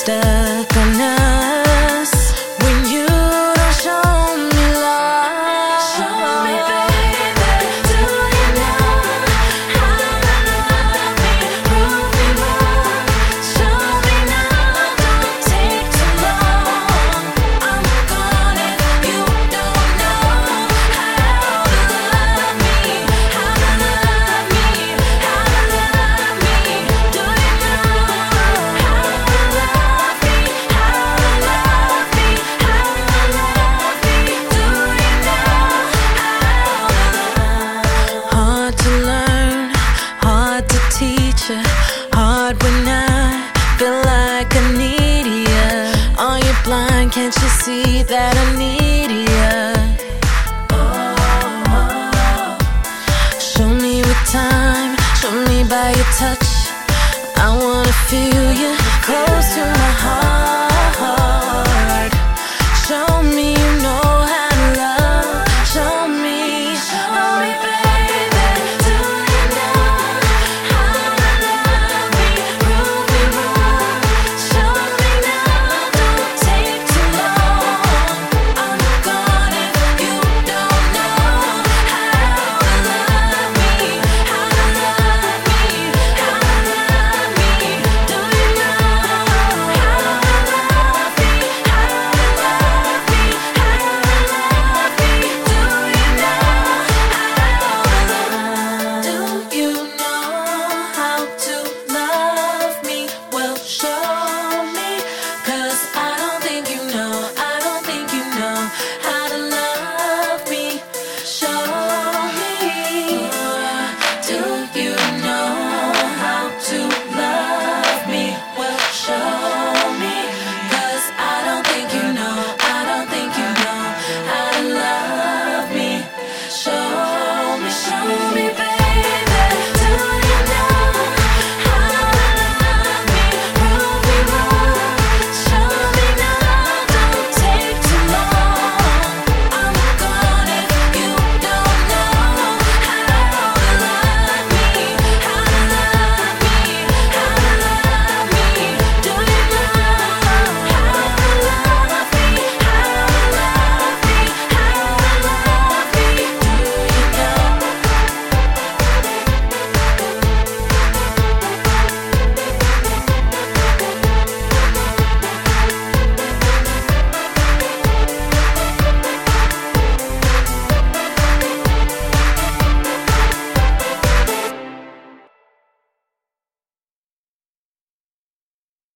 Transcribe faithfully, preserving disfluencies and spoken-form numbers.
stuck on us when you don't show me love. Show me, baby, do you know how to love me? Prove me wrong. Show me now, don't take too long. I'm gone if you don't know how to love me, how to love me, how to love me. Do you know how to love me, how to love me, how to love me? Do you know how? Hard to learn, hard to teach ya, hard when I feel like I need ya. Are you blind? Can't you see that I need ya? Show me with time, show me by your touch. I wanna feel you close to me.